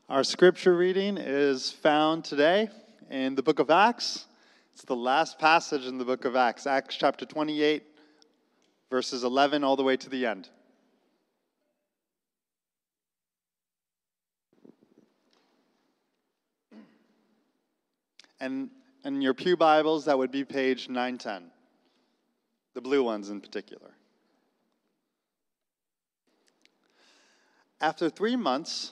Our scripture reading is found today in the book of Acts. It's the last passage in the book of Acts, Acts chapter 28, verses 11 all the way to the end. And in your pew Bibles, that would be page 910, the blue ones in particular. After 3 months,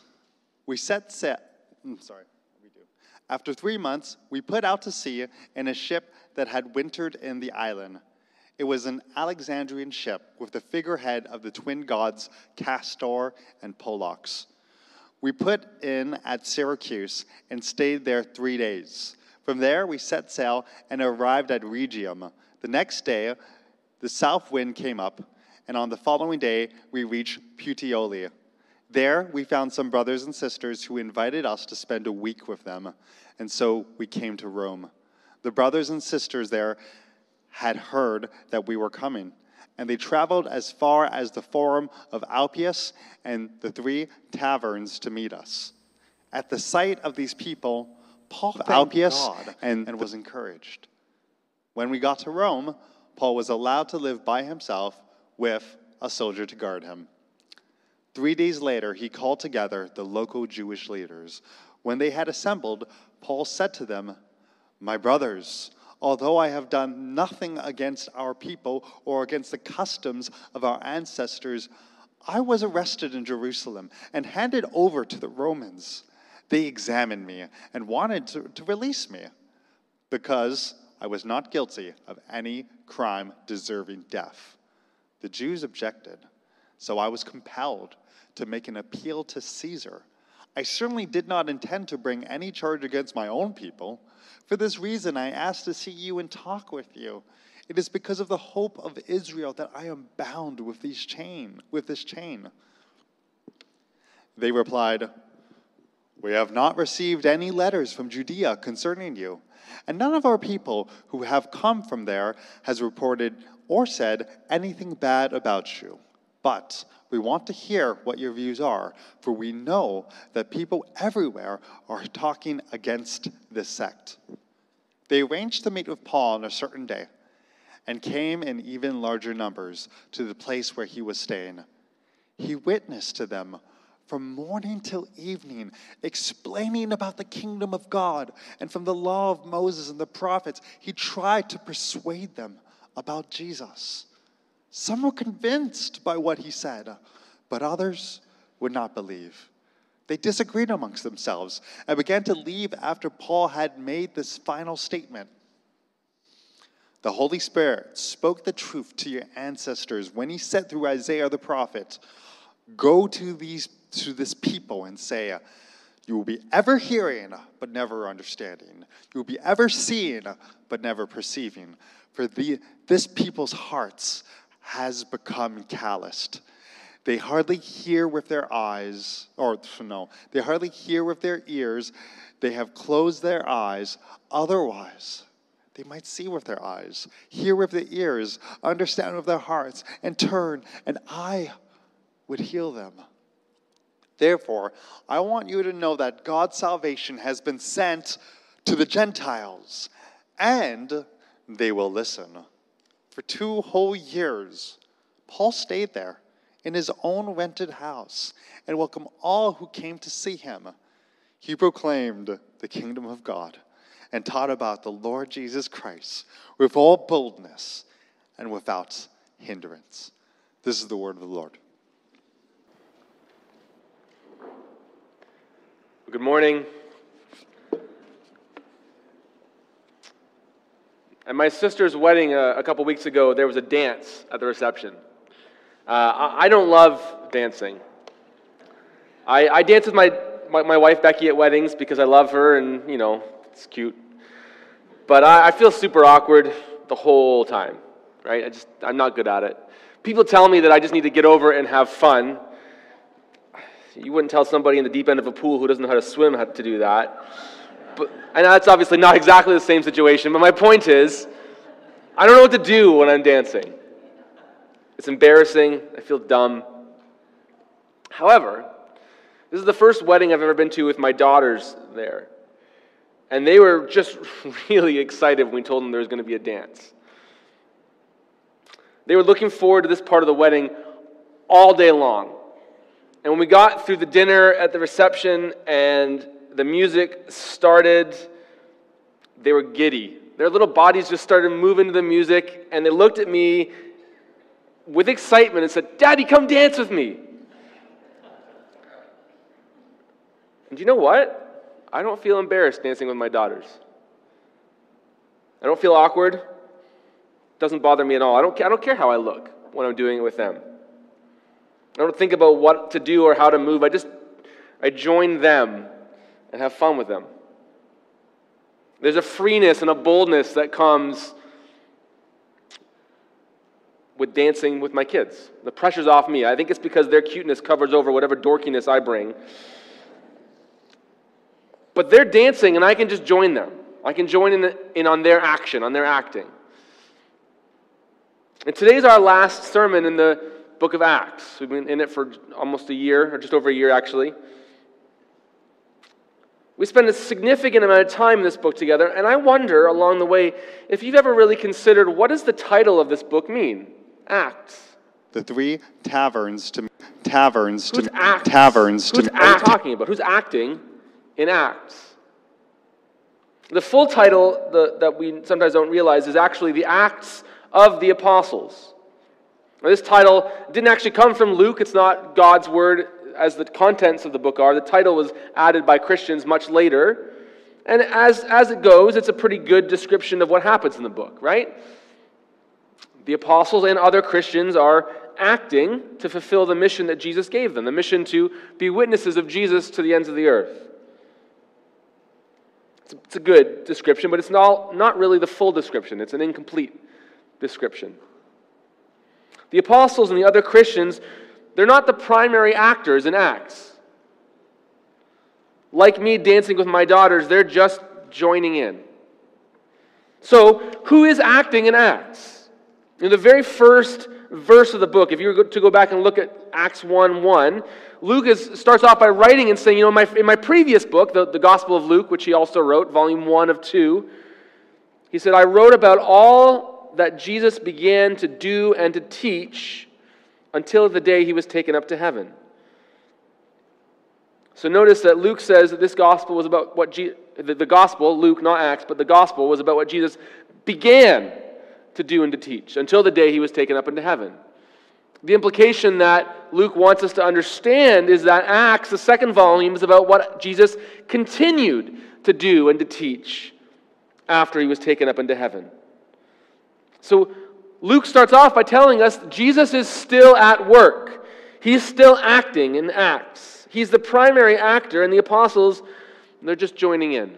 After 3 months, we put out to sea in a ship that had wintered in the island. It was an Alexandrian ship with the figurehead of the twin gods Castor and Pollux. We put in at Syracuse and stayed there 3 days. From there, we set sail and arrived at Rhegium. The next day, the south wind came up, and on the following day, we reached Puteoli. There, we found some brothers and sisters who invited us to spend a week with them, and so we came to Rome. The brothers and sisters there had heard that we were coming, and they traveled as far as the Forum of Appius and the 3 taverns to meet us. At the sight of these people, Paul thanked God and was encouraged. When we got to Rome, Paul was allowed to live by himself with a soldier to guard him. 3 days later, he called together the local Jewish leaders. When they had assembled, Paul said to them, "My brothers, although I have done nothing against our people or against the customs of our ancestors, I was arrested in Jerusalem and handed over to the Romans. They examined me and wanted to release me because I was not guilty of any crime deserving death. The Jews objected, so I was compelled to make an appeal to Caesar. I certainly did not intend to bring any charge against my own people. For this reason, I asked to see you and talk with you. It is because of the hope of Israel that I am bound with this chain. They replied, "We have not received any letters from Judea concerning you, and none of our people who have come from there has reported or said anything bad about you. But we want to hear what your views are, for we know that people everywhere are talking against this sect." They arranged to meet with Paul on a certain day and came in even larger numbers to the place where he was staying. He witnessed to them from morning till evening, explaining about the kingdom of God, and from the law of Moses and the prophets, he tried to persuade them about Jesus. Some were convinced by what he said, but others would not believe. They disagreed amongst themselves and began to leave after Paul had made this final statement. The Holy Spirit spoke the truth to your ancestors when he said through Isaiah the prophet, "Go to this people and say, you will be ever hearing, but never understanding. You will be ever seeing, but never perceiving. For this people's hearts has become calloused. They hardly hear with their eyes, they hardly hear with their ears. They have closed their eyes. Otherwise, they might see with their eyes, hear with their ears, understand with their hearts, and turn, and I would heal them." Therefore, I want you to know that God's salvation has been sent to the Gentiles, and they will listen. For 2 whole years, Paul stayed there in his own rented house and welcomed all who came to see him. He proclaimed the kingdom of God and taught about the Lord Jesus Christ with all boldness and without hindrance. This is the word of the Lord. Good morning. At my sister's wedding a couple weeks ago, there was a dance at the reception. I don't love dancing. I dance with my wife Becky at weddings because I love her and, it's cute. But I feel super awkward the whole time, right? I'm not good at it. People tell me that I just need to get over it and have fun. You wouldn't tell somebody in the deep end of a pool who doesn't know how to swim how to do that. And that's obviously not exactly the same situation, but my point is, I don't know what to do when I'm dancing. It's embarrassing. I feel dumb. However, This is the first wedding I've ever been to with my daughters there. And they were just really excited when we told them there was going to be a dance. They were looking forward to this part of the wedding all day long. And when we got through the dinner at the reception and the music started, they were giddy. Their little bodies just started moving to the music, and they looked at me with excitement and said, "Daddy, come dance with me." And you know what? I don't feel embarrassed dancing with my daughters. I don't feel awkward. It doesn't bother me at all. I don't care how I look when I'm doing it with them. I don't think about what to do or how to move. I join them and have fun with them. There's a freeness and a boldness that comes with dancing with my kids. The pressure's off me. I think it's because their cuteness covers over whatever dorkiness I bring. But they're dancing and I can just join them. I can join in on their action, on their acting. And today's our last sermon in the book of Acts. We've been in it for almost a year, or just over a year actually. We spend a significant amount of time in this book together, and I wonder along the way if you've ever really considered, what does the title of this book mean? Acts. The three taverns to Who's Acts? Who's talking about? Who's acting in Acts? The full title that we sometimes don't realize is actually the Acts of the Apostles. Now, this title didn't actually come from Luke. It's not God's word as the contents of the book are. The title was added by Christians much later. And as it goes, it's a pretty good description of what happens in the book, right? The apostles and other Christians are acting to fulfill the mission that Jesus gave them, the mission to be witnesses of Jesus to the ends of the earth. It's a good description, but it's not really the full description. It's an incomplete description. The apostles and the other Christians, they're not the primary actors in Acts. Like me dancing with my daughters, they're just joining in. So, who is acting in Acts? In the very first verse of the book, if you were to go back and look at Acts 1:1, Luke starts off by writing and saying, in my previous book, the Gospel of Luke, which he also wrote, volume 1 of 2, he said, I wrote about all that Jesus began to do and to teach until the day he was taken up to heaven. So notice that Luke says that this gospel was about what the gospel, Luke, not Acts, but the gospel was about what Jesus began to do and to teach until the day he was taken up into heaven. The implication that Luke wants us to understand is that Acts, the second volume, is about what Jesus continued to do and to teach after he was taken up into heaven. So Luke starts off by telling us Jesus is still at work. He's still acting in Acts. He's the primary actor, and the apostles, they're just joining in.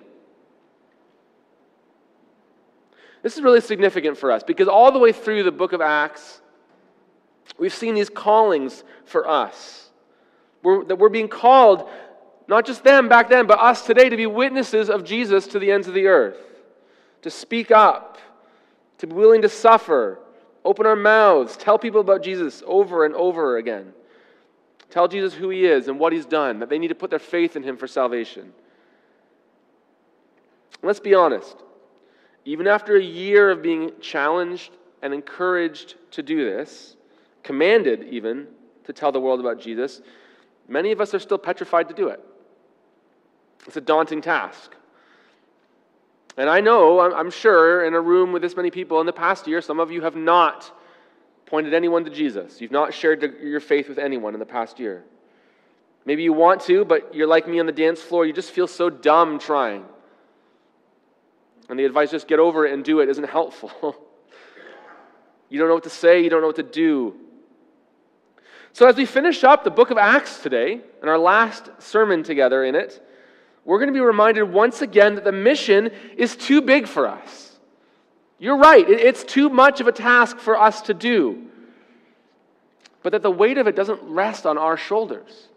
This is really significant for us because all the way through the book of Acts, we've seen these callings for us. That we're being called, not just them back then, but us today, to be witnesses of Jesus to the ends of the earth. To speak up, to be willing to suffer, open our mouths, tell people about Jesus over and over again. Tell Jesus who he is and what he's done, that they need to put their faith in him for salvation. Let's be honest. Even after a year of being challenged and encouraged to do this, commanded even to tell the world about Jesus, many of us are still petrified to do it. It's a daunting task. And I know, I'm sure, in a room with this many people in the past year, some of you have not pointed anyone to Jesus. You've not shared your faith with anyone in the past year. Maybe you want to, but you're like me on the dance floor. You just feel so dumb trying. And the advice, just get over it and do it, isn't helpful. You don't know what to say. You don't know what to do. So as we finish up the book of Acts today, and our last sermon together in it, we're going to be reminded once again that the mission is too big for us. You're right, it's too much of a task for us to do. But that the weight of it doesn't rest on our shoulders.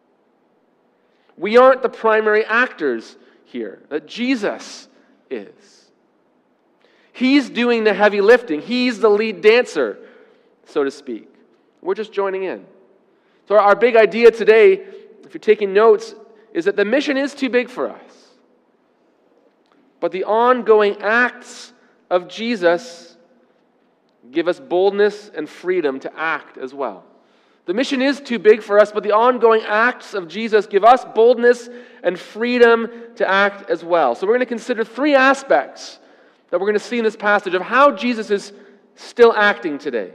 We aren't the primary actors here, that Jesus is. He's doing the heavy lifting. He's the lead dancer, so to speak. We're just joining in. So our big idea today if you're taking notes, is that the mission is too big for us. But the ongoing acts of Jesus give us boldness and freedom to act as well. The mission is too big for us, but the ongoing acts of Jesus give us boldness and freedom to act as well. So we're going to consider three aspects that we're going to see in this passage of how Jesus is still acting today.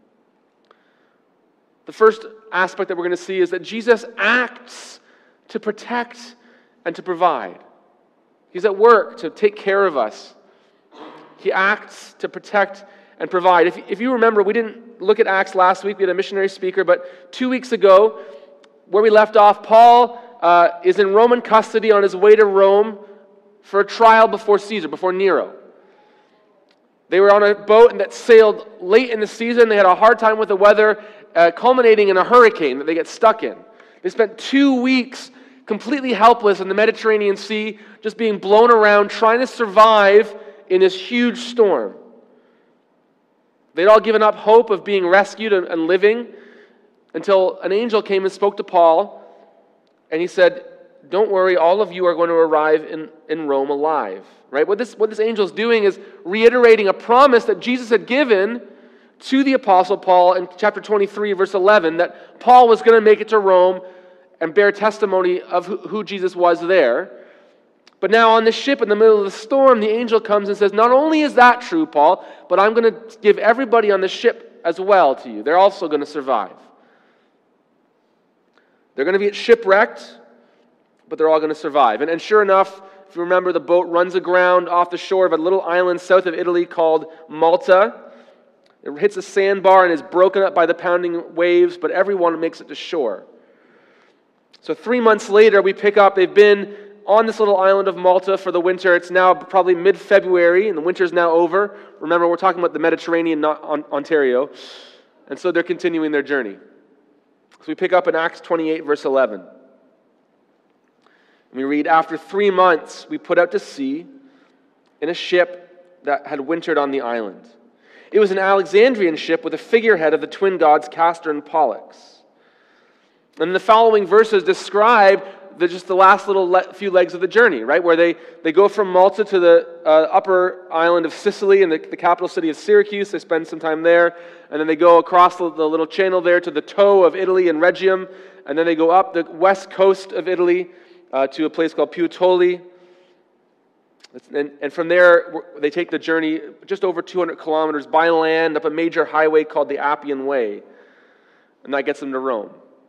The first aspect that we're going to see is that Jesus acts to protect and to provide. He's at work to take care of us. He acts to protect and provide. If you remember, we didn't look at Acts last week. We had a missionary speaker, but 2 weeks ago, where we left off, Paul is in Roman custody on his way to Rome for a trial before Caesar, before Nero. They were on a boat that sailed late in the season. They had a hard time with the weather, culminating in a hurricane that they get stuck in. They spent 2 weeks completely helpless in the Mediterranean Sea, just being blown around, trying to survive in this huge storm. They'd all given up hope of being rescued and living until an angel came and spoke to Paul, and he said, "Don't worry, all of you are going to arrive in Rome alive." Right? What this angel is doing is reiterating a promise that Jesus had given to the Apostle Paul in chapter 23, verse 11, that Paul was going to make it to Rome and bear testimony of who Jesus was there. But now on the ship in the middle of the storm, the angel comes and says, not only is that true, Paul, but I'm going to give everybody on the ship as well to you. They're also going to survive. They're going to get shipwrecked, but they're all going to survive. And sure enough, if you remember, the boat runs aground off the shore of a little island south of Italy called Malta. It hits a sandbar and is broken up by the pounding waves, but everyone makes it to shore. So 3 months later, we pick up, they've been on this little island of Malta for the winter. It's now probably mid-February, and the winter's now over. Remember, we're talking about the Mediterranean, not Ontario. And so they're continuing their journey. So we pick up in Acts 28, verse 11. And we read, "After 3 months, we put out to sea in a ship that had wintered on the island. It was an Alexandrian ship with a figurehead of the twin gods Castor and Pollux." And the following verses describe just the last few legs of the journey, right? Where they go from Malta to the upper island of Sicily and the capital city of Syracuse. They spend some time there. And then they go across the little channel there to the toe of Italy and Rhegium. And then they go up the west coast of Italy to a place called Puteoli. And from there, they take the journey just over 200 kilometers by land up a major highway called the Appian Way. And that gets them to Rome.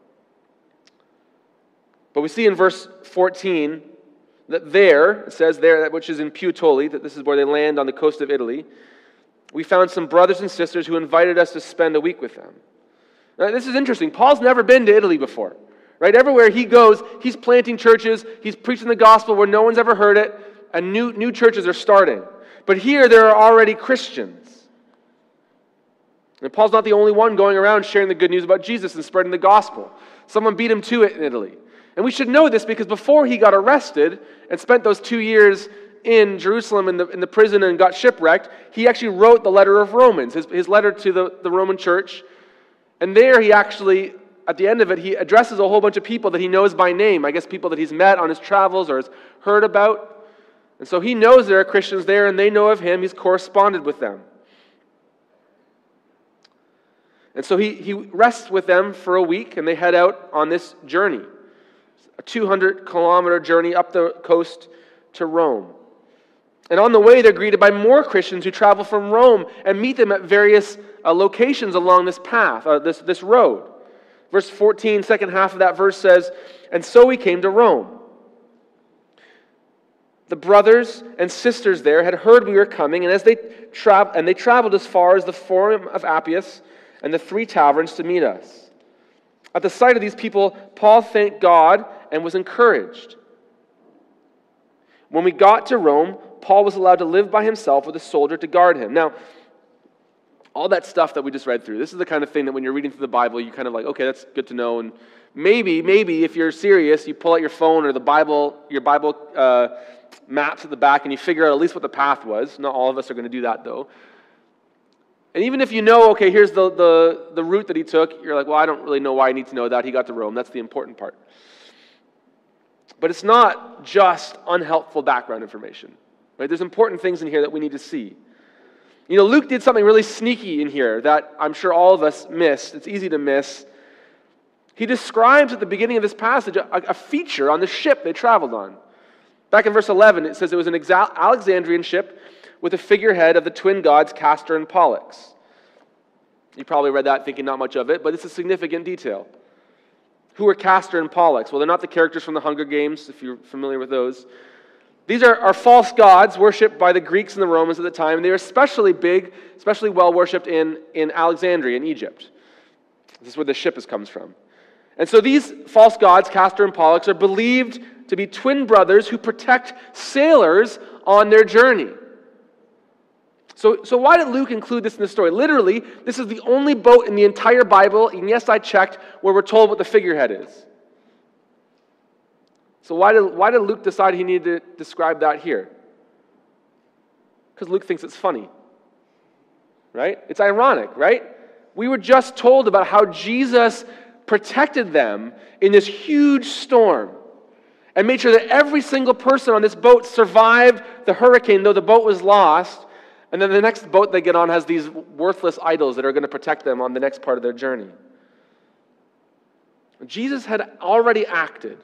But we see in verse 14 that there, it says there, which is in Puteoli, that this is where they land on the coast of Italy, we found some brothers and sisters who invited us to spend a week with them. Now, this is interesting. Paul's never been to Italy before. Right? Everywhere he goes, he's planting churches, he's preaching the gospel where no one's ever heard it, and new churches are starting. But here there are already Christians. And Paul's not the only one going around sharing the good news about Jesus and spreading the gospel. Someone beat him to it in Italy. And we should know this because before he got arrested and spent those 2 years in Jerusalem in the prison and got shipwrecked, he actually wrote the letter of Romans, his letter to the Roman church. And there he actually, at the end of it, he addresses a whole bunch of people that he knows by name. I guess people that he's met on his travels or has heard about. And so he knows there are Christians there and they know of him. He's corresponded with them. And so he rests with them for a week and they head out on this journey. A 200-kilometer journey up the coast to Rome. And on the way, they're greeted by more Christians who travel from Rome and meet them at various locations along this path, this road. Verse 14, second half of that verse says, "And so we came to Rome. The brothers and sisters there had heard we were coming, and they traveled as far as the Forum of Appius and the 3 taverns to meet us. At the sight of these people, Paul thanked God and was encouraged. When we got to Rome, Paul was allowed to live by himself with a soldier to guard him." Now, all that stuff that we just read through, this is the kind of thing that when you're reading through the Bible, you kind of like, okay, that's good to know. And maybe if you're serious, you pull out your phone or your Bible maps at the back and you figure out at least what the path was. Not all of us are going to do that, though. And even if you know, okay, here's the route that he took, you're like, well, I don't really know why I need to know that. He got to Rome. That's the important part. But it's not just unhelpful background information. Right? There's important things in here that we need to see. Luke did something really sneaky in here that I'm sure all of us missed. It's easy to miss. He describes at the beginning of this passage a feature on the ship they traveled on. Back in verse 11, it says it was an Alexandrian ship with a figurehead of the twin gods Castor and Pollux. You probably read that thinking not much of it, but it's a significant detail. Who are Castor and Pollux? Well, they're not the characters from the Hunger Games, if you're familiar with those. These are false gods worshipped by the Greeks and the Romans at the time. They were especially big, especially well worshipped in Alexandria in Egypt. This is where the ship comes from. And so these false gods, Castor and Pollux, are believed to be twin brothers who protect sailors on their journey. So why did Luke include this in the story? Literally, this is the only boat in the entire Bible, and yes, I checked, where we're told what the figurehead is. So why did Luke decide he needed to describe that here? Because Luke thinks it's funny. Right? It's ironic, right? We were just told about how Jesus protected them in this huge storm and made sure that every single person on this boat survived the hurricane, though the boat was lost. And then the next boat they get on has these worthless idols that are going to protect them on the next part of their journey. Jesus had already acted.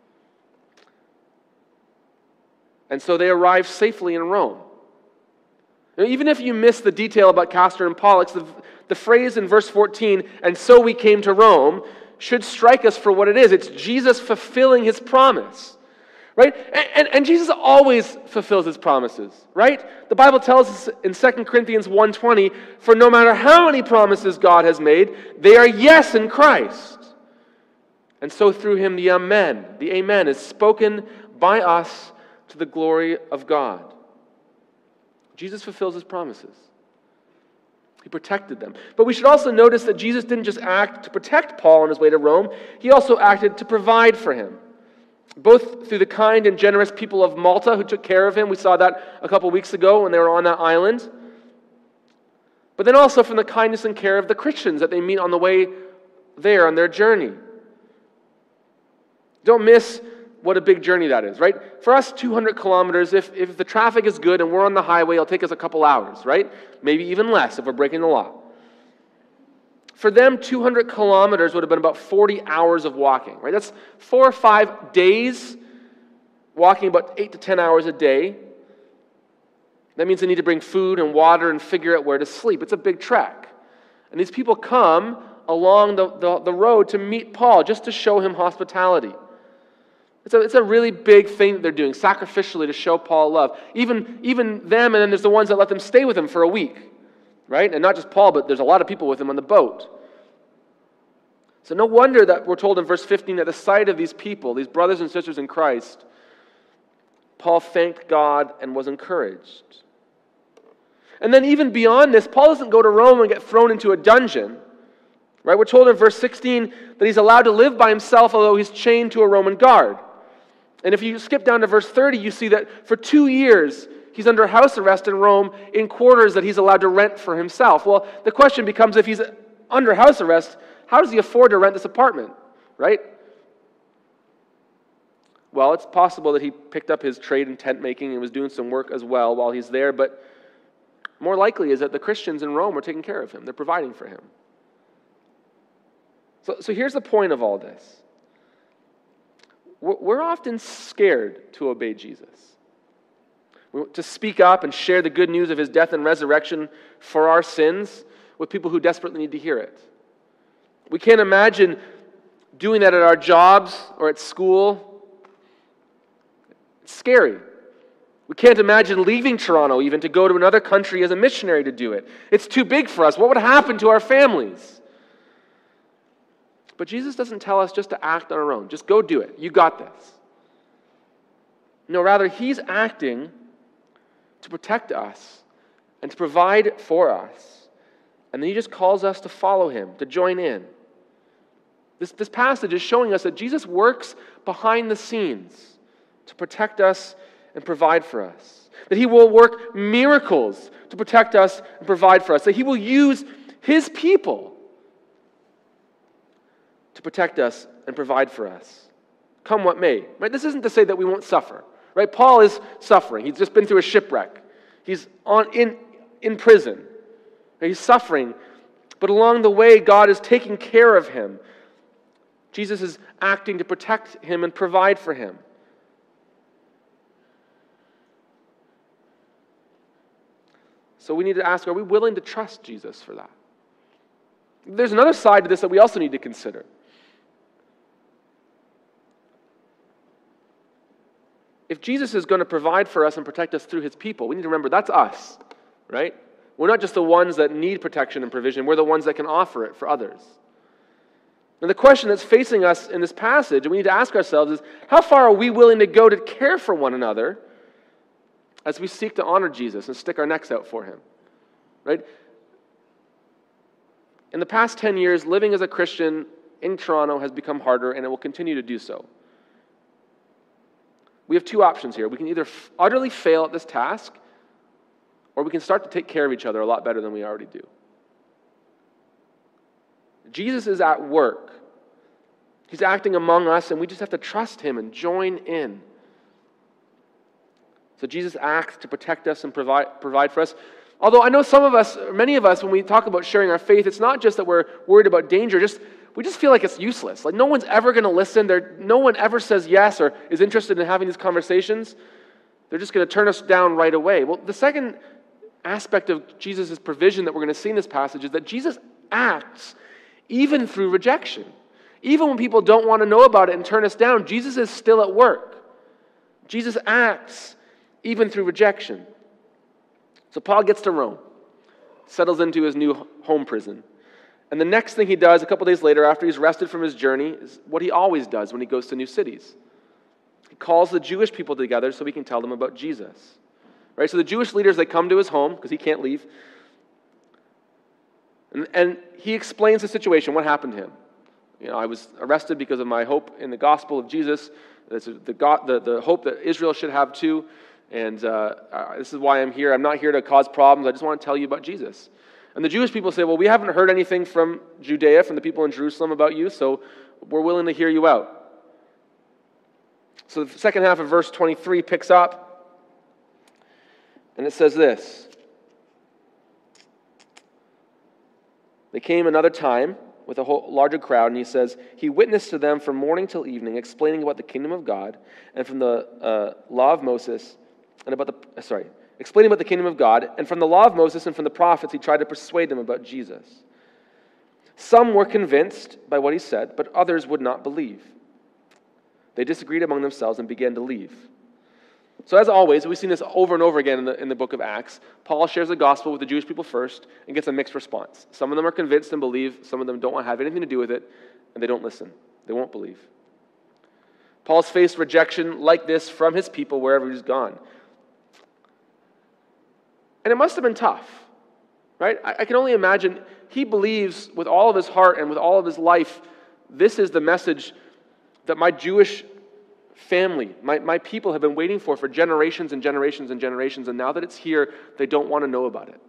And so they arrived safely in Rome. Now, even if you miss the detail about Castor and Pollux, the phrase in verse 14, "and so we came to Rome," should strike us for what it is. It's Jesus fulfilling his promise. Right? And Jesus always fulfills his promises, right? The Bible tells us in 2 Corinthians 1:20, "For no matter how many promises God has made, they are yes in Christ. And so through him the amen is spoken by us to the glory of God." Jesus fulfills his promises. He protected them. But we should also notice that Jesus didn't just act to protect Paul on his way to Rome, he also acted to provide for him. Both through the kind and generous people of Malta who took care of him. We saw that a couple weeks ago when they were on that island. But then also from the kindness and care of the Christians that they meet on the way there on their journey. Don't miss what a big journey that is, right? For us, 200 kilometers, if the traffic is good and we're on the highway, it'll take us a couple hours, right? Maybe even less if we're breaking the law. For them, 200 kilometers would have been about 40 hours of walking, right? That's 4 or 5 days walking about 8 to 10 hours a day. That means they need to bring food and water and figure out where to sleep. It's a big trek. And these people come along the road to meet Paul just to show him hospitality. It's a really big thing that they're doing, sacrificially to show Paul love. Even them, and then there's the ones that let them stay with him for a week. Right? And not just Paul, but there's a lot of people with him on the boat. So no wonder that we're told in verse 15, at the sight of these people, these brothers and sisters in Christ, Paul thanked God and was encouraged. And then even beyond this, Paul doesn't go to Rome and get thrown into a dungeon. Right? We're told in verse 16 that he's allowed to live by himself, although he's chained to a Roman guard. And if you skip down to verse 30, you see that for 2 years, he's under house arrest in Rome in quarters that he's allowed to rent for himself. Well, the question becomes, if he's under house arrest, how does he afford to rent this apartment, right? Well, it's possible that he picked up his trade in tent making and was doing some work as well while he's there, but more likely is that the Christians in Rome are taking care of him. They're providing for him. So here's the point of all this. We're often scared to obey Jesus. To speak up and share the good news of his death and resurrection for our sins with people who desperately need to hear it. We can't imagine doing that at our jobs or at school. It's scary. We can't imagine leaving Toronto even to go to another country as a missionary to do it. It's too big for us. What would happen to our families? But Jesus doesn't tell us just to act on our own. Just go do it. You got this. No, rather, he's acting to protect us and to provide for us. And then he just calls us to follow him, to join in. This passage is showing us that Jesus works behind the scenes to protect us and provide for us. That he will work miracles to protect us and provide for us. That he will use his people to protect us and provide for us. come what may. Right? This isn't to say that we won't suffer. Right? Paul is suffering. He's just been through a shipwreck. He's in prison. He's suffering. But along the way, God is taking care of him. Jesus is acting to protect him and provide for him. So we need to ask, are we willing to trust Jesus for that? There's another side to this that we also need to consider. If Jesus is going to provide for us and protect us through his people, we need to remember that's us, right? We're not just the ones that need protection and provision. We're the ones that can offer it for others. And the question that's facing us in this passage, and we need to ask ourselves, is how far are we willing to go to care for one another as we seek to honor Jesus and stick our necks out for him, right? In the past 10 years, living as a Christian in Toronto has become harder, and it will continue to do so. We have two options here. We can either utterly fail at this task, or we can start to take care of each other a lot better than we already do. Jesus is at work. He's acting among us, and we just have to trust him and join in. So Jesus acts to protect us and provide for us. Although I know some of us, many of us, when we talk about sharing our faith, it's not just that we're worried about danger, we just feel like it's useless. Like no one's ever going to listen. No one ever says yes or is interested in having these conversations. They're just going to turn us down right away. Well, the second aspect of Jesus' provision that we're going to see in this passage is that Jesus acts even through rejection. Even when people don't want to know about it and turn us down, Jesus is still at work. Jesus acts even through rejection. So Paul gets to Rome, settles into his new home prison. And the next thing he does a couple days later after he's rested from his journey is what he always does when he goes to new cities. He calls the Jewish people together so he can tell them about Jesus. Right? So the Jewish leaders, they come to his home because he can't leave. And he explains the situation, what happened to him. I was arrested because of my hope in the gospel of Jesus. That's the hope that Israel should have too. And this is why I'm here. I'm not here to cause problems. I just want to tell you about Jesus. And the Jewish people say, well, we haven't heard anything from Judea, from the people in Jerusalem about you, so we're willing to hear you out. So the second half of verse 23 picks up, and it says this. They came another time with a whole larger crowd, and he says, he witnessed to them from morning till evening, explaining about the kingdom of God, and from the law of Moses, explaining about the kingdom of God, and from the law of Moses and from the prophets, he tried to persuade them about Jesus. Some were convinced by what he said, but others would not believe. They disagreed among themselves and began to leave. So as always, we've seen this over and over again in the book of Acts. Paul shares the gospel with the Jewish people first and gets a mixed response. Some of them are convinced and believe, some of them don't want to have anything to do with it, and they don't listen. They won't believe. Paul's faced rejection like this from his people wherever he's gone. And it must have been tough, right? I can only imagine he believes with all of his heart and with all of his life, this is the message that my Jewish family, my people have been waiting for generations and generations and generations, and now that it's here, they don't want to know about it.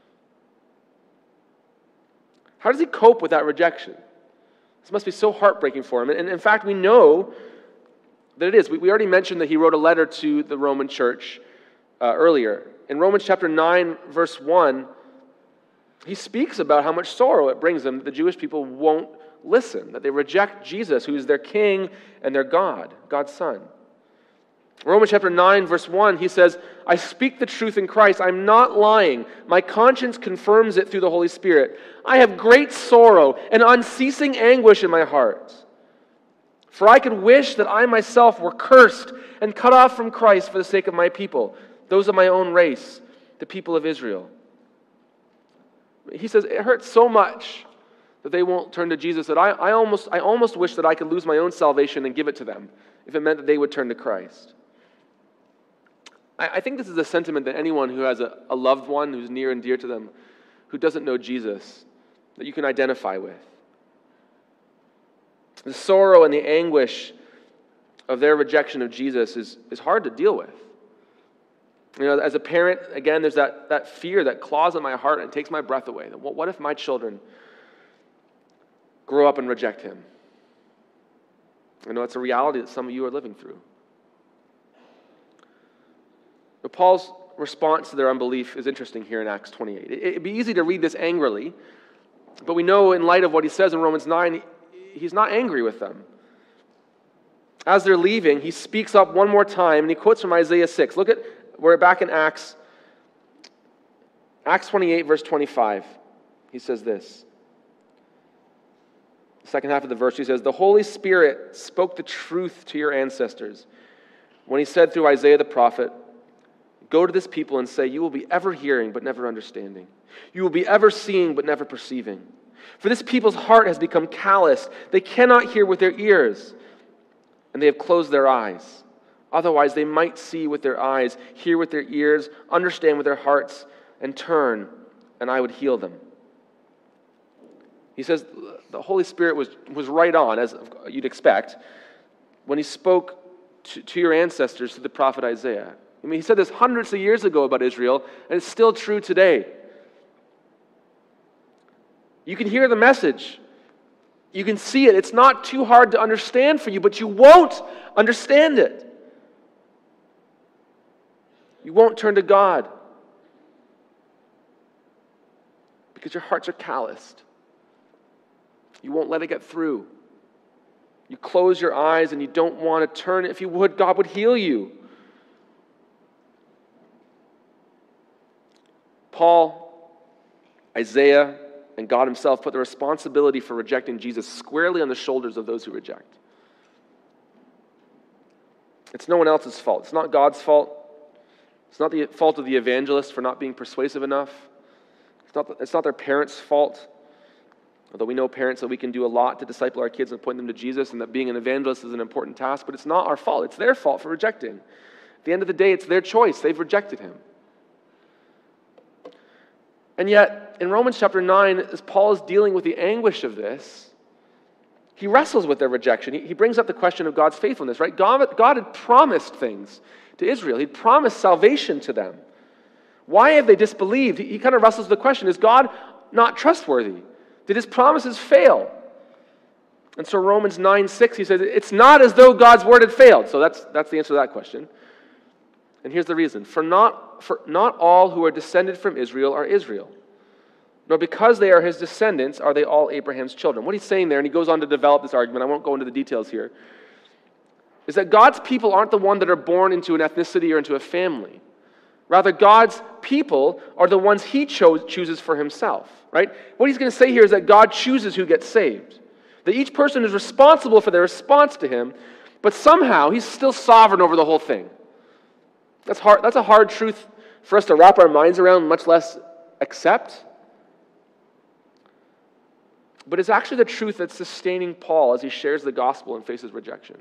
How does he cope with that rejection? This must be so heartbreaking for him. And in fact, we know that it is. We already mentioned that he wrote a letter to the Roman church earlier. In Romans chapter 9, verse 1, he speaks about how much sorrow it brings them that the Jewish people won't listen, that they reject Jesus, who is their king and their God, God's Son. Romans chapter 9, verse 1, he says, I speak the truth in Christ. I'm not lying. My conscience confirms it through the Holy Spirit. I have great sorrow and unceasing anguish in my heart. For I could wish that I myself were cursed and cut off from Christ for the sake of my people, those of my own race, the people of Israel. He says, it hurts so much that they won't turn to Jesus that I almost wish that I could lose my own salvation and give it to them if it meant that they would turn to Christ. I think this is a sentiment that anyone who has a loved one who's near and dear to them who doesn't know Jesus, that you can identify with. The sorrow and the anguish of their rejection of Jesus is hard to deal with. As a parent, again, there's that fear that claws at my heart and takes my breath away. That what if my children grow up and reject him? I know it's a reality that some of you are living through. But Paul's response to their unbelief is interesting here in Acts 28. It'd be easy to read this angrily, but we know in light of what he says in Romans 9, he's not angry with them. As they're leaving, he speaks up one more time, and he quotes from Isaiah 6. Look at, we're back in Acts 28, verse 25. He says this. The second half of the verse, he says, "The Holy Spirit spoke the truth to your ancestors when he said through Isaiah the prophet, 'Go to this people and say, you will be ever hearing but never understanding. You will be ever seeing but never perceiving. For this people's heart has become calloused. They cannot hear with their ears, and they have closed their eyes. Otherwise they might see with their eyes, hear with their ears, understand with their hearts, and turn, and I would heal them.'" He says the Holy Spirit was right on, as you'd expect, when he spoke to your ancestors, to the prophet Isaiah. I mean, he said this hundreds of years ago about Israel, and it's still true today. You can hear the message. You can see it. It's not too hard to understand for you, but you won't understand it. You won't turn to God because your hearts are calloused. You won't let it get through. You close your eyes and you don't want to turn. If you would, God would heal you. Paul, Isaiah, and God himself put the responsibility for rejecting Jesus squarely on the shoulders of those who reject. It's no one else's fault. It's not God's fault. It's not the fault of the evangelist for not being persuasive enough. It's not their parents' fault. Although we know parents that we can do a lot to disciple our kids and point them to Jesus, and that being an evangelist is an important task, but it's not our fault. It's their fault for rejecting. At the end of the day, it's their choice. They've rejected him. And yet, in Romans chapter 9, as Paul is dealing with the anguish of this, he wrestles with their rejection. He brings up the question of God's faithfulness, right? God had promised things to Israel. He'd promised salvation to them. Why have they disbelieved? He kind of wrestles with the question, is God not trustworthy? Did his promises fail? And so Romans 9:6, he says, it's not as though God's word had failed. So that's the answer to that question. And here's the reason. For not all who are descended from Israel are Israel, nor because they are his descendants are they all Abraham's children. What he's saying there, and he goes on to develop this argument, I won't go into the details here, is that God's people aren't the one that are born into an ethnicity or into a family. Rather, God's people are the ones he chooses for himself, right? What he's going to say here is that God chooses who gets saved. That each person is responsible for their response to him, but somehow he's still sovereign over the whole thing. That's hard. That's a hard truth for us to wrap our minds around, much less accept. But it's actually the truth that's sustaining Paul as he shares the gospel and faces rejection.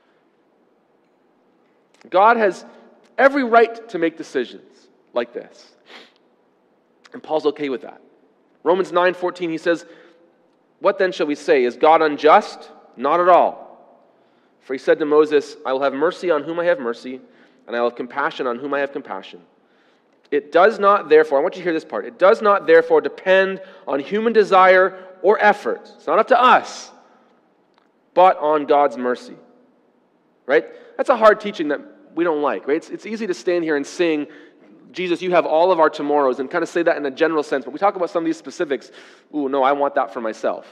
God has every right to make decisions like this. And Paul's okay with that. Romans 9:14, he says, "What then shall we say? Is God unjust? Not at all. For he said to Moses, I will have mercy on whom I have mercy, and I will have compassion on whom I have compassion. It does not therefore," I want you to hear this part, "it does not therefore depend on human desire or effort." It's not up to us, but on God's mercy. Right? That's a hard teaching that we don't like, right? It's easy to stand here and sing, "Jesus, you have all of our tomorrows," and kind of say that in a general sense. But we talk about some of these specifics. Ooh, no, I want that for myself.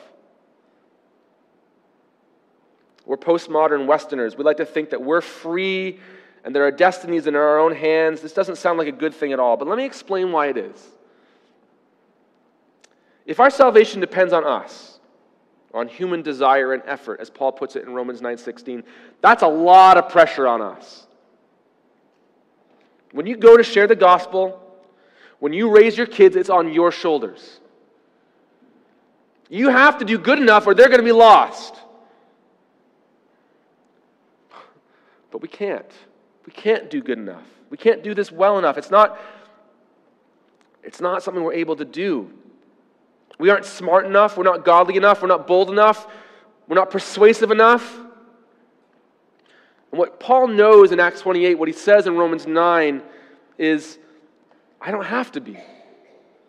We're postmodern Westerners. We like to think that we're free and that our destinies in our own hands. This doesn't sound like a good thing at all, but let me explain why it is. If our salvation depends on us, on human desire and effort, as Paul puts it in Romans 9:16, that's a lot of pressure on us. When you go to share the gospel, when you raise your kids, it's on your shoulders. You have to do good enough or they're going to be lost. But we can't. We can't do good enough. We can't do this well enough. It's not something we're able to do. We aren't smart enough. We're not godly enough. We're not bold enough. We're not persuasive enough. And what Paul knows in Acts 28, what he says in Romans 9, is, I don't have to be.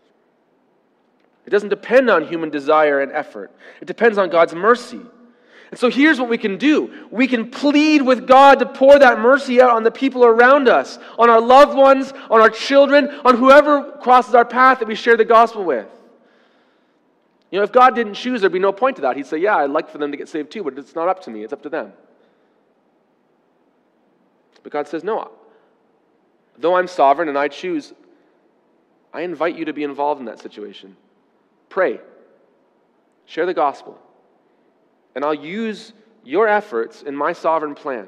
It doesn't depend on human desire and effort. It depends on God's mercy. And so here's what we can do. We can plead with God to pour that mercy out on the people around us, on our loved ones, on our children, on whoever crosses our path that we share the gospel with. You know, if God didn't choose, there'd be no point to that. He'd say, yeah, I'd like for them to get saved too, but it's not up to me. It's up to them. But God says, no, though I'm sovereign and I choose, I invite you to be involved in that situation. Pray. Share the gospel. And I'll use your efforts in my sovereign plan.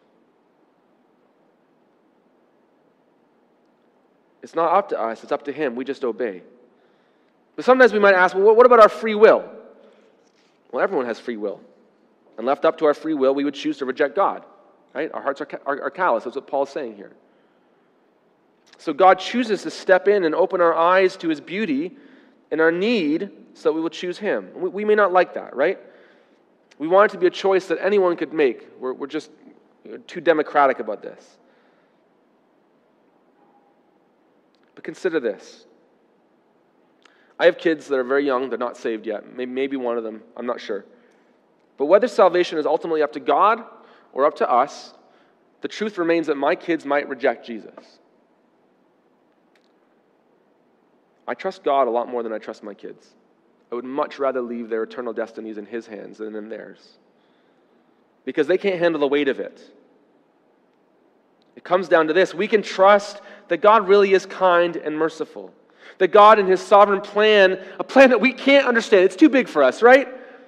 It's not up to us, it's up to Him. We just obey. But sometimes we might ask, well, what about our free will? Well, everyone has free will. And left up to our free will, we would choose to reject God. Right? Our hearts are callous. That's what Paul's saying here. So God chooses to step in and open our eyes to His beauty and our need so that we will choose Him. We may not like that, right? We want it to be a choice that anyone could make. We're just too democratic about this. But consider this. I have kids that are very young. They're not saved yet. Maybe one of them. I'm not sure. But whether salvation is ultimately up to God or up to us, the truth remains that my kids might reject Jesus. I trust God a lot more than I trust my kids. I would much rather leave their eternal destinies in His hands than in theirs. Because they can't handle the weight of it. It comes down to this. We can trust that God really is kind and merciful. That God in His sovereign plan, a plan that we can't understand, it's too big for us, right?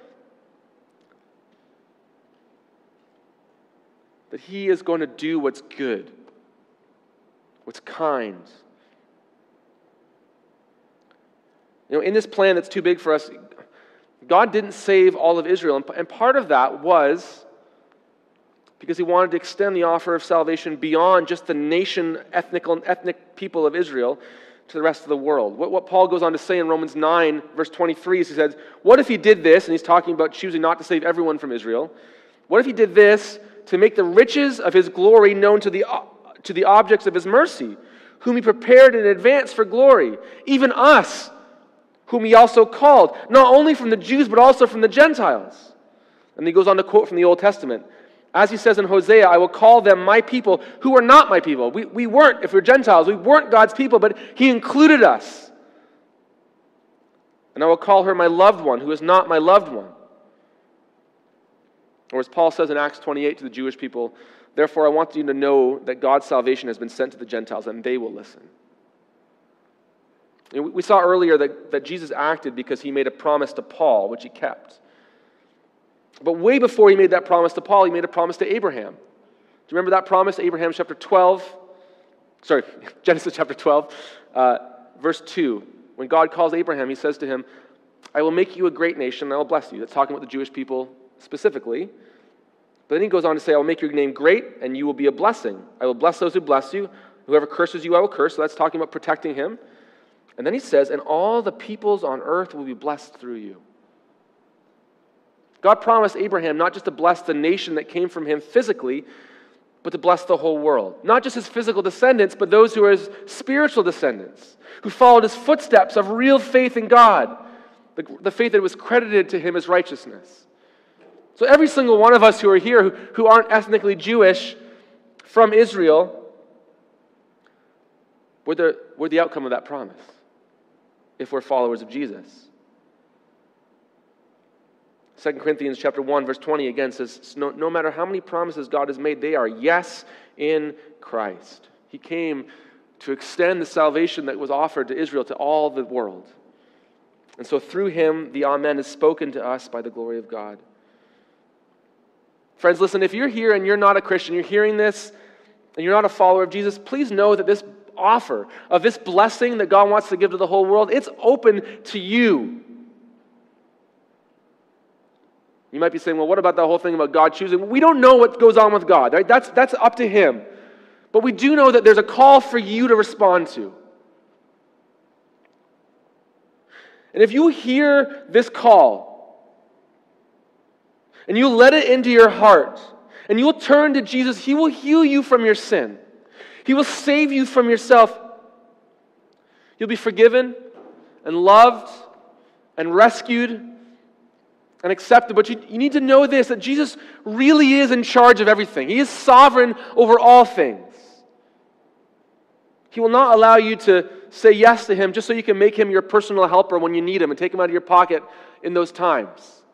That He is going to do what's good, what's kind. You know, in this plan that's too big for us, God didn't save all of Israel. And part of that was because He wanted to extend the offer of salvation beyond just the nation, ethnic people of Israel to the rest of the world. What Paul goes on to say in Romans 9, verse 23, is he says, what if He did this, and he's talking about choosing not to save everyone from Israel, what if He did this to make the riches of His glory known to the objects of His mercy, whom He prepared in advance for glory, even us, whom He also called, not only from the Jews, but also from the Gentiles. And he goes on to quote from the Old Testament. As He says in Hosea, I will call them my people who are not my people. We weren't, if we're Gentiles, we weren't God's people, but He included us. And I will call her my loved one, who is not my loved one. Or as Paul says in Acts 28 to the Jewish people, therefore I want you to know that God's salvation has been sent to the Gentiles, and they will listen. We saw earlier that Jesus acted because He made a promise to Paul, which He kept. But way before He made that promise to Paul, He made a promise to Abraham. Do you remember that promise? Genesis chapter 12, verse 2. When God calls Abraham, He says to him, I will make you a great nation, and I will bless you. That's talking about the Jewish people specifically. But then He goes on to say, I will make your name great, and you will be a blessing. I will bless those who bless you. Whoever curses you, I will curse. So that's talking about protecting him. And then He says, and all the peoples on earth will be blessed through you. God promised Abraham not just to bless the nation that came from him physically, but to bless the whole world. Not just his physical descendants, but those who are His spiritual descendants, who followed His footsteps of real faith in God, the faith that was credited to him as righteousness. So every single one of us who are here, who aren't ethnically Jewish from Israel, we're the outcome of that promise, if we're followers of Jesus. 2 Corinthians chapter 1, verse 20 again says, no matter how many promises God has made, they are yes in Christ. He came to extend the salvation that was offered to Israel to all the world. And so through Him, the Amen is spoken to us by the glory of God. Friends, listen, if you're here and you're not a Christian, you're hearing this, and you're not a follower of Jesus, please know that this offer of this blessing that God wants to give to the whole world, it's open to you. You might be saying, well, what about the whole thing about God choosing? We don't know what goes on with God, right? That's up to Him. But we do know that there's a call for you to respond to. And if you hear this call, and you let it into your heart, and you will turn to Jesus, He will heal you from your sin. He will save you from yourself. You'll be forgiven and loved and rescued and accepted. But you need to know this, that Jesus really is in charge of everything. He is sovereign over all things. He will not allow you to say yes to him just so you can make him your personal helper when you need him and take him out of your pocket in those times.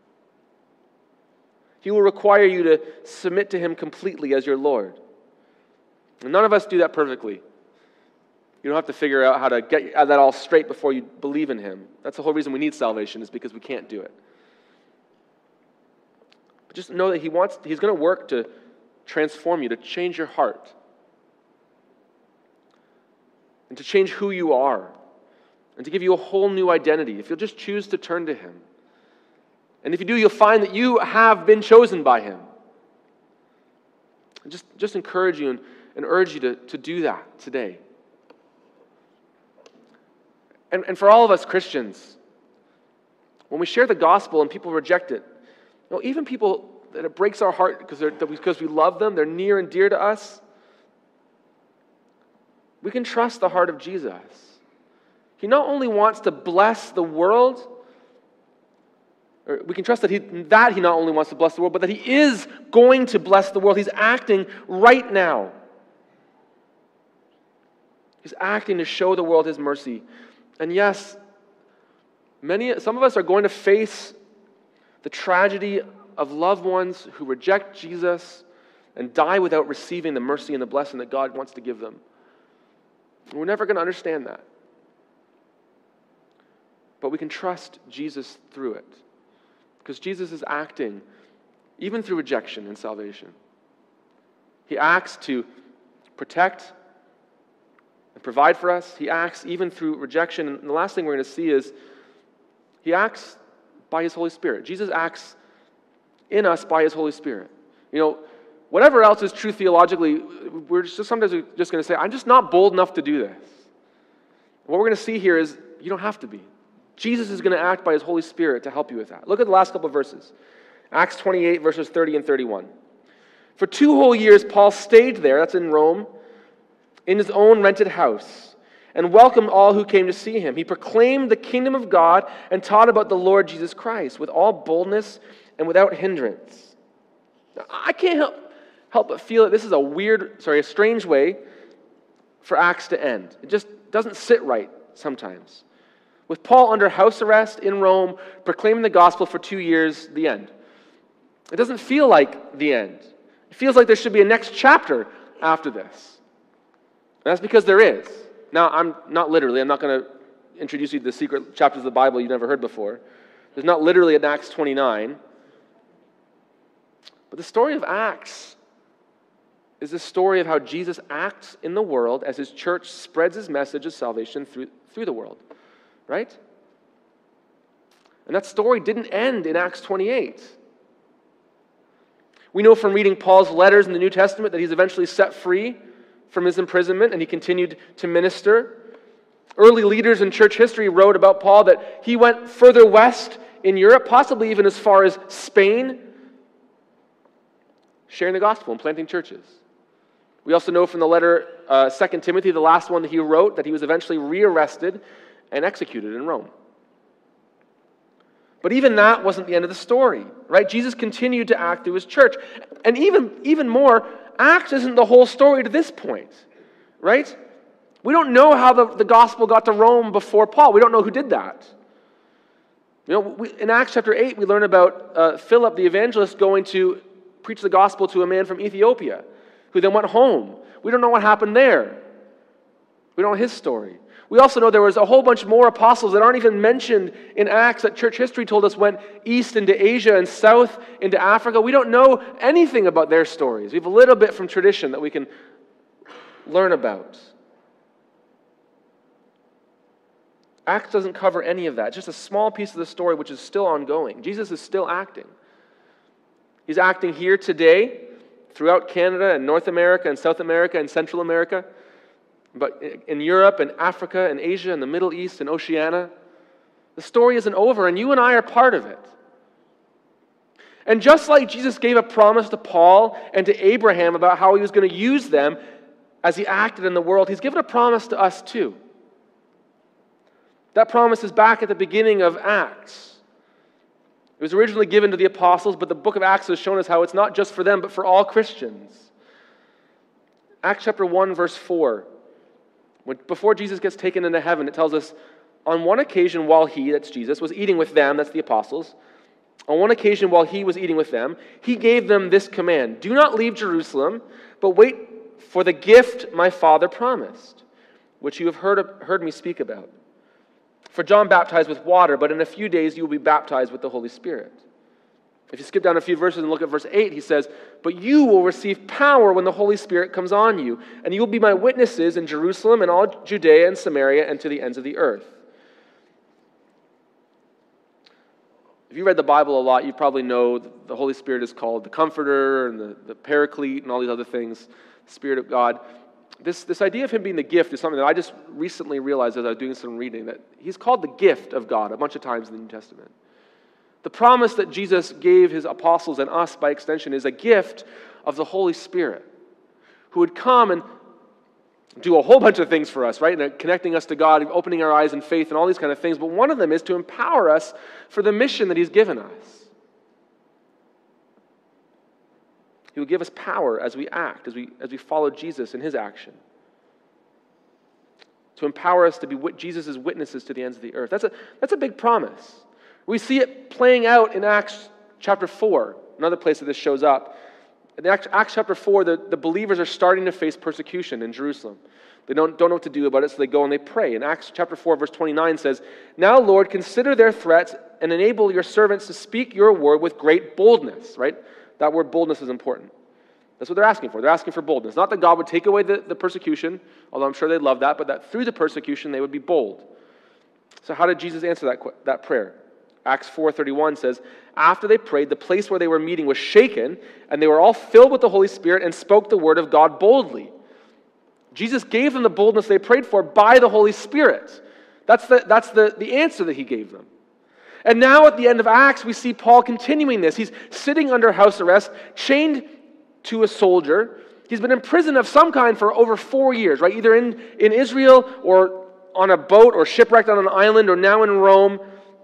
He will require you to submit to him completely as your Lord. And none of us do that perfectly. You don't have to figure out how to get that all straight before you believe in him. That's the whole reason we need salvation, is because we can't do it. But just know that he's going to work to transform you, to change your heart, and to change who you are, and to give you a whole new identity if you'll just choose to turn to him. And if you do, you'll find that you have been chosen by him. I just encourage you and urge you to do that today. And for all of us Christians, when we share the gospel and people reject it, even people that it breaks our heart because we love them, they're near and dear to us, we can trust the heart of Jesus. He not only wants to bless the world, or we can trust that he not only wants to bless the world, but that he is going to bless the world. He's acting right now. He's acting to show the world his mercy. And yes, some of us are going to face the tragedy of loved ones who reject Jesus and die without receiving the mercy and the blessing that God wants to give them. We're never going to understand that. But we can trust Jesus through it, because Jesus is acting even through rejection and salvation. He acts to protect and provide for us. He acts even through rejection. And the last thing we're going to see is he acts by his Holy Spirit. Jesus acts in us by his Holy Spirit. Whatever else is true theologically, sometimes we're just going to say, I'm just not bold enough to do this. What we're going to see here is you don't have to be. Jesus is going to act by his Holy Spirit to help you with that. Look at the last couple of verses. Acts 28, verses 30 and 31. For 2 whole years, Paul stayed there, that's in Rome, in his own rented house, and welcomed all who came to see him. He proclaimed the kingdom of God and taught about the Lord Jesus Christ with all boldness and without hindrance. Now, I can't help but feel that this is a strange way for Acts to end. It just doesn't sit right sometimes. With Paul under house arrest in Rome, proclaiming the gospel for 2 years, the end. It doesn't feel like the end. It feels like there should be a next chapter after this. And that's because there is. Now, I'm not going to introduce you to the secret chapters of the Bible you've never heard before. There's not literally an Acts 29. But the story of Acts is the story of how Jesus acts in the world as his church spreads his message of salvation through the world. Right? And that story didn't end in Acts 28. We know from reading Paul's letters in the New Testament that he's eventually set free from his imprisonment and he continued to minister. Early leaders in church history wrote about Paul that he went further west in Europe, possibly even as far as Spain, sharing the gospel and planting churches. We also know from the letter 2 Timothy, the last one that he wrote, that he was eventually rearrested and executed in Rome. But even that wasn't the end of the story, right? Jesus continued to act through his church. And even more, Acts isn't the whole story to this point, right? We don't know how the gospel got to Rome before Paul. We don't know who did that. In Acts chapter 8, we learn about Philip the evangelist going to preach the gospel to a man from Ethiopia, who then went home. We don't know what happened there. We don't know his story. We also know there was a whole bunch more apostles that aren't even mentioned in Acts that church history told us went east into Asia and south into Africa. We don't know anything about their stories. We have a little bit from tradition that we can learn about. Acts doesn't cover any of that. Just a small piece of the story which is still ongoing. Jesus is still acting. He's acting here today throughout Canada and North America and South America and Central America, but in Europe and Africa and Asia and the Middle East and Oceania. The story isn't over, and you and I are part of it. And just like Jesus gave a promise to Paul and to Abraham about how he was going to use them as he acted in the world, he's given a promise to us too. That promise is back at the beginning of Acts. It was originally given to the apostles, but the book of Acts has shown us how it's not just for them, but for all Christians. Acts chapter 1, verse 4. Before Jesus gets taken into heaven, it tells us, on one occasion while he, that's Jesus, was eating with them, that's the apostles, on one occasion while he was eating with them, he gave them this command: do not leave Jerusalem, but wait for the gift my Father promised, which you have heard me speak about. For John baptized with water, but in a few days you will be baptized with the Holy Spirit. If you skip down a few verses and look at verse 8, he says, but you will receive power when the Holy Spirit comes on you, and you will be my witnesses in Jerusalem and all Judea and Samaria and to the ends of the earth. If you read the Bible a lot, you probably know the Holy Spirit is called the Comforter and the Paraclete and all these other things, the Spirit of God. This idea of him being the gift is something that I just recently realized as I was doing some reading, that he's called the gift of God a bunch of times in the New Testament. The promise that Jesus gave his apostles and us by extension is a gift of the Holy Spirit, who would come and do a whole bunch of things for us, right? And connecting us to God, opening our eyes in faith and all these kind of things. But one of them is to empower us for the mission that he's given us. He will give us power as we act, as we follow Jesus in his action. To empower us to be Jesus' witnesses to the ends of the earth. That's a big promise. We see it playing out in Acts chapter 4, another place that this shows up. In Acts chapter 4, the believers are starting to face persecution in Jerusalem. They don't know what to do about it, so they go and they pray. And Acts chapter 4, verse 29 says, now, Lord, consider their threats and enable your servants to speak your word with great boldness, right? That word boldness is important. That's what they're asking for. They're asking for boldness. Not that God would take away the persecution, although I'm sure they'd love that, but that through the persecution they would be bold. So how did Jesus answer that prayer? Acts 4:31 says, after they prayed, the place where they were meeting was shaken, and they were all filled with the Holy Spirit and spoke the word of God boldly. Jesus gave them the boldness they prayed for by the Holy Spirit. That's the answer that he gave them. And now at the end of Acts, we see Paul continuing this. He's sitting under house arrest, chained to a soldier. He's been in prison of some kind for over 4 years, right? Either in Israel or on a boat or shipwrecked on an island or now in Rome.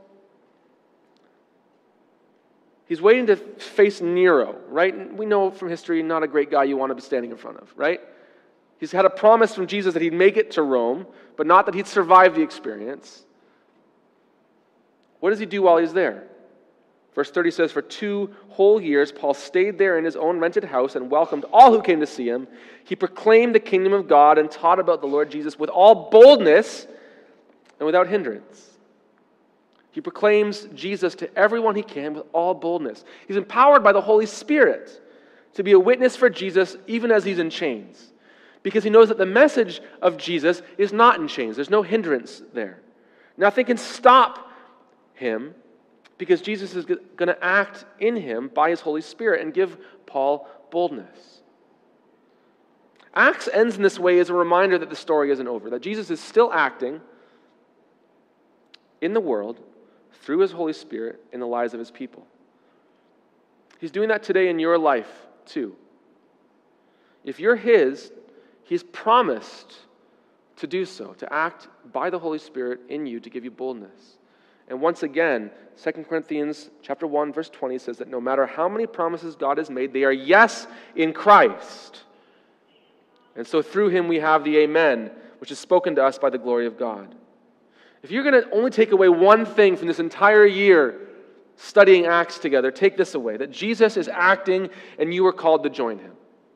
He's waiting to face Nero, right? We know from history, not a great guy you want to be standing in front of, right? He's had a promise from Jesus that he'd make it to Rome, but not that he'd survive the experience. What does he do while he's there? Verse 30 says, for 2 whole years, Paul stayed there in his own rented house and welcomed all who came to see him. He proclaimed the kingdom of God and taught about the Lord Jesus with all boldness and without hindrance. He proclaims Jesus to everyone he can with all boldness. He's empowered by the Holy Spirit to be a witness for Jesus even as he's in chains, because he knows that the message of Jesus is not in chains. There's no hindrance there. Nothing can stop him, because Jesus is going to act in him by his Holy Spirit and give Paul boldness. Acts ends in this way as a reminder that the story isn't over, that Jesus is still acting in the world through his Holy Spirit in the lives of his people. He's doing that today in your life too. If you're his, he's promised to do so, to act by the Holy Spirit in you to give you boldness. And once again, 2 Corinthians chapter 1, verse 20 says that no matter how many promises God has made, they are yes in Christ. And so through him we have the amen, which is spoken to us by the glory of God. If you're going to only take away one thing from this entire year studying Acts together, take this away, that Jesus is acting and you are called to join him.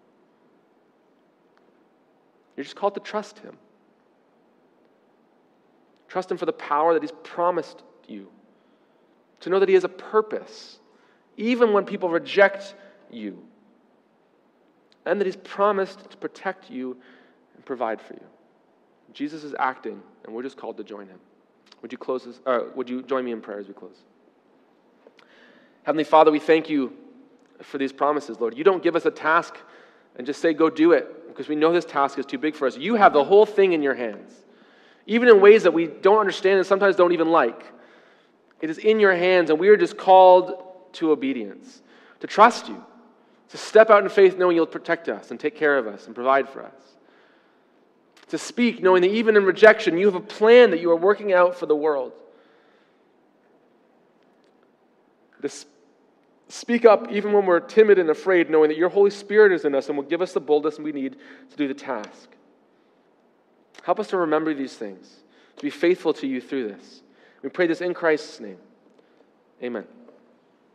You're just called to trust him. Trust him for the power that he's promised you. To know that he has a purpose, even when people reject you. And that he's promised to protect you and provide for you. Jesus is acting, and we're just called to join him. Would you join me in prayer as we close? Heavenly Father, we thank you for these promises, Lord. You don't give us a task and just say, go do it, because we know this task is too big for us. You have the whole thing in your hands, even in ways that we don't understand and sometimes don't even like. It is in your hands, and we are just called to obedience, to trust you, to step out in faith knowing you'll protect us and take care of us and provide for us. To speak knowing that even in rejection, you have a plan that you are working out for the world. to speak up even when we're timid and afraid, knowing that your Holy Spirit is in us and will give us the boldness we need to do the task. Help us to remember these things, to be faithful to you through this. We pray this in Christ's name. Amen.